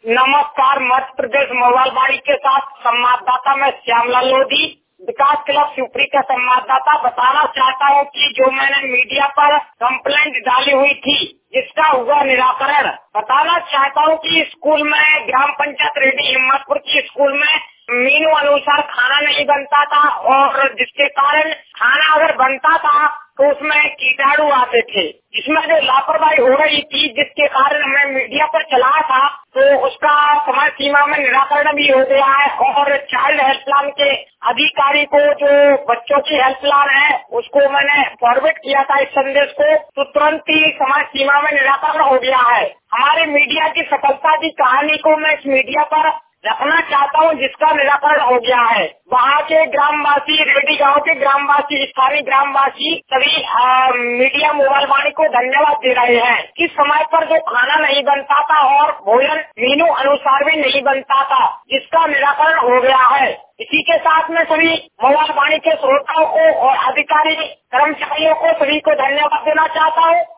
नमस्कार, मध्य प्रदेश मोबाइल वाणी के साथ संवाददाता मैं श्यामलाल लोधी, विकास क्लब शिवपुरी का संवाददाता। बताना चाहता हूँ कि जो मैंने मीडिया पर कंप्लेंट डाली हुई थी जिसका हुआ निराकरण। बताना चाहता हूँ कि स्कूल में ग्राम पंचायत रेडी हिम्मतपुर की स्कूल में मेनू अनुसार खाना नहीं बनता था और जिसके कारण खाना अगर बनता था तो उसमें कीटाणु आते थे, इसमें जो लापरवाही हो रही थी जिसके कारण मैं मीडिया पर चलाया था तो उसका समय सीमा में निराकरण भी हो गया है। और चाइल्ड हेल्पलाइन के अधिकारी को जो बच्चों की हेल्पलाइन है उसको मैंने फॉरवर्ड किया था इस संदेश को, तो तुरंत ही समय सीमा में निराकरण हो गया है। हमारे मीडिया की सफलता की कहानी को मैं इस मीडिया पर रखना चाहता हूँ जिसका निराकरण हो गया है। वहाँ के ग्रामवासी, रेडी गांव के ग्रामवासी, स्थानीय ग्रामवासी सभी मीडिया मोबाइल वाणी को धन्यवाद दे रहे हैं कि समय पर जो खाना नहीं बनता था और भोजन मेनू अनुसार भी नहीं बनता था जिसका निराकरण हो गया है। इसी के साथ में सभी मोबाइल वाणी के श्रोताओं को और अधिकारी कर्मचारियों को सभी को धन्यवाद देना चाहता हूँ।